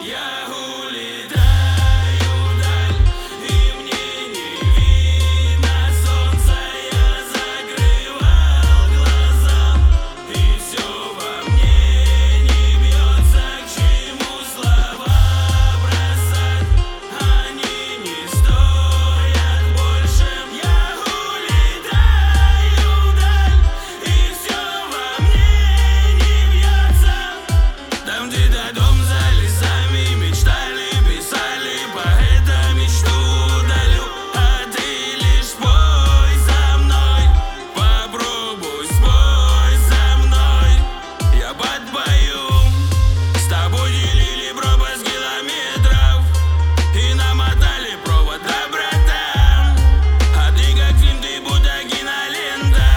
Я улетаю вдаль, и мне не видно солнца. Я закрывал глаза, и все во мне не бьется. К чему слова бросать? Они не стоят больше. Я улетаю вдаль, и все во мне не бьется. Там где-то дом за лесами мечтали, писали поэта мечту удалю. А ты лишь спой за мной, попробуй спой за мной. Я подпою, с тобой делили пропасть километров и намотали провода, братан. А ты как фильм, ты будто кинолента.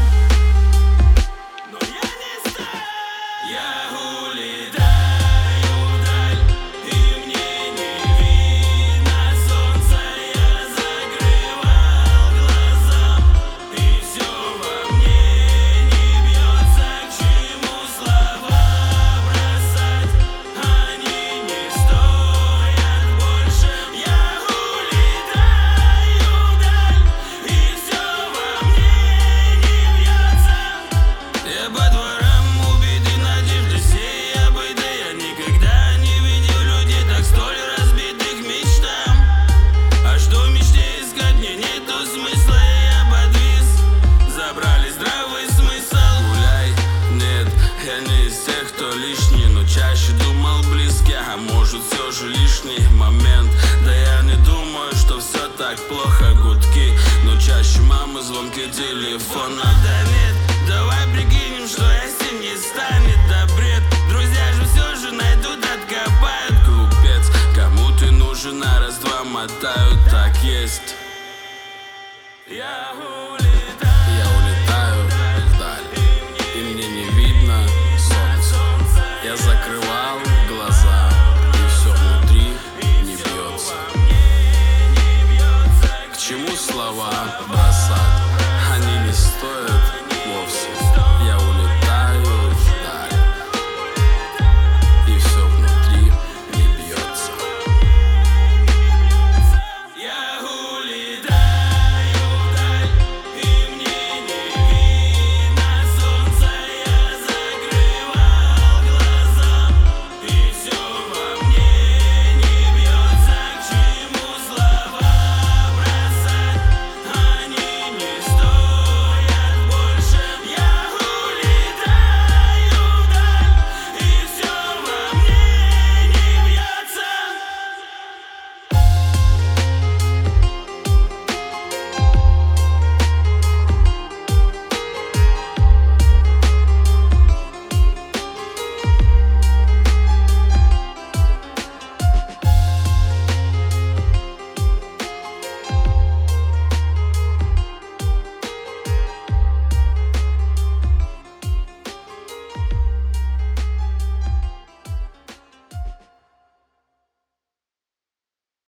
Но я не стал. Я улетаю вдаль, и мне не видно солнца. Я закрывал глаза, и все во мне не бьется. К чему слова бросать? Они не стоят больше. Я улетаю вдаль, и все во мне не бьется. Я по дворам убитый надежды сей обытой. Я никогда не видел людей так столь разбитых мечтам. А что в мечте искать, мне нету смысла. Я подвис, забрали здравый смысл. Гуляй, нет, я не из тех, кто лишний, но чаще думал близких, а может все же лишний момент. Да я не думаю, что все так плохо, гудки, но чаще мамы звонки телефона. Да нет, давай прикинем, что если не станет, да бред. Друзья же все же найдут, откопают. Глупец, кому ты нужен, а раз-два мотают, так есть. Я улетаю вдаль, и мне не видно солнца. Я закрывал глаза, и все внутри не бьется. К чему слова?